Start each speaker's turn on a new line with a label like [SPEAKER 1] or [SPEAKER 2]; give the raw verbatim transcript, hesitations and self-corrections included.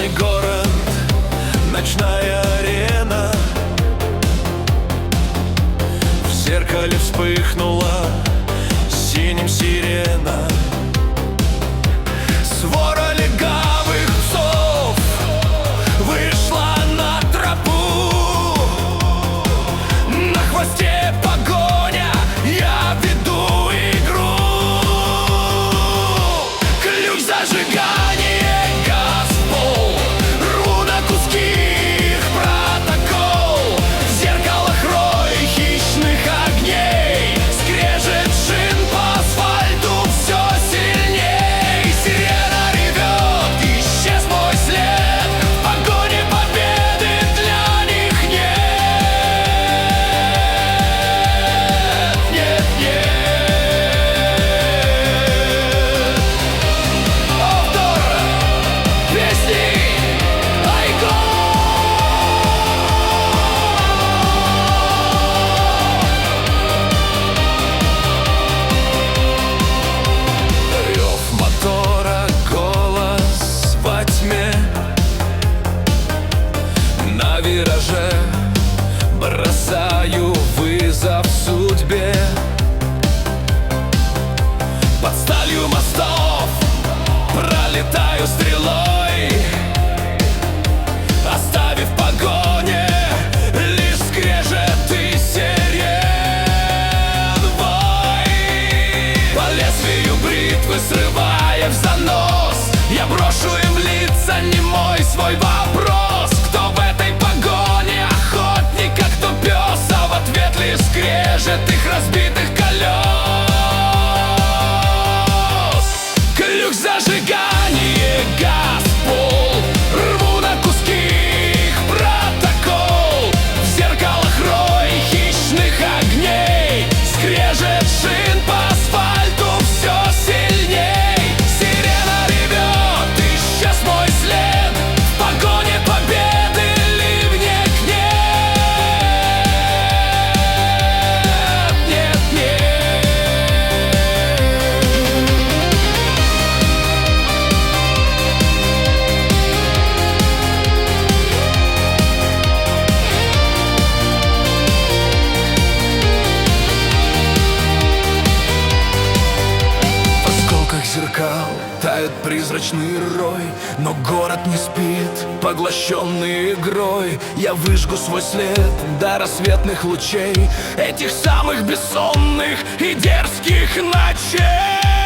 [SPEAKER 1] Сонный город, ночная арена. В зеркале вспыхнула синим сирена. Свора легавых псов вышла на тропу. На хвосте погоня, я веду игру. Ключ зажигания, газ в пол, рву на куски их протокол. В зеркалах рой хищных огней, скрежет шин по асфальту все сильней. Сирена ревет, исчез мой след, в погоне победы для них нет. Нет, нет. Автор песни Айко. Рев мотора, голос во тьме. На вираже бросаю вызов судьбе. Под сталью мостов пролетаю стрелой, оставив в погоне лишь скрежет и сирен вой. По лезвию бритвы срывая в занос, я брошу им лица немой свой вопрос. Кто в этой погоне охотник, а кто пес? А в ответ лишь скрежет их разбитых колес. Ключ зажигания, газ в пол, рву на куски их протокол. В зеркалах рой хищных огней, скрежет шин по асфальту все сильней. Сирена ревет, исчез мой след, в погоне победы ливнек нет. Нет, нет. В осколках зеркал тает призрачный рой, но город не спит, поглощенный игрой. Я выжгу свой след до рассветных лучей этих самых бессонных и дерзких ночей.